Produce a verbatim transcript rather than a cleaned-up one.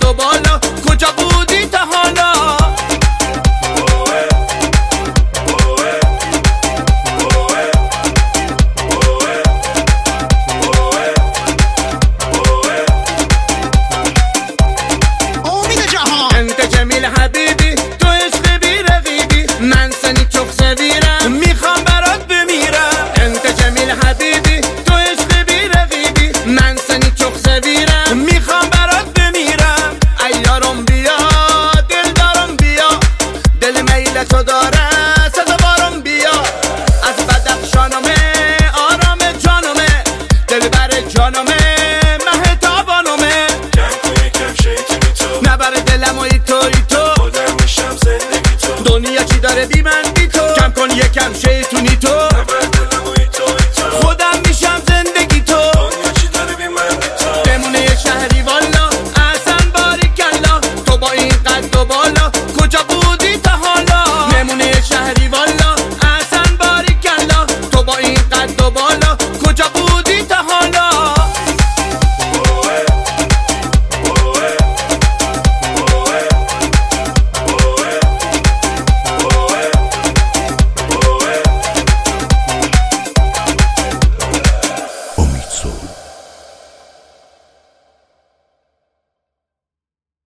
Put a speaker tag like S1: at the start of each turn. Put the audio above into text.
S1: و بالا، کجا بودی تا حالا؟ انت جمیل حبیبی، تو عشق بی رقیبی، من سنی چخ سویرم، میخوام برات بمیرم. انت جمیل حبیبی، تو عشق بی رقیبی، من سنی چخ سویرم، میخوام برات بمیرم. ایارم بیا، دل دارم بیا، دل میل تو داره سزاوارم بیا. از بدخشانمه آرام جانمه، دل بر جانمه مهتابانمه. نبر دلم و ای تو ای تو،
S2: خودم میشم زندگی تو.
S1: دنیا چی داره بی من بی تو؟ کم کن یکم شیطان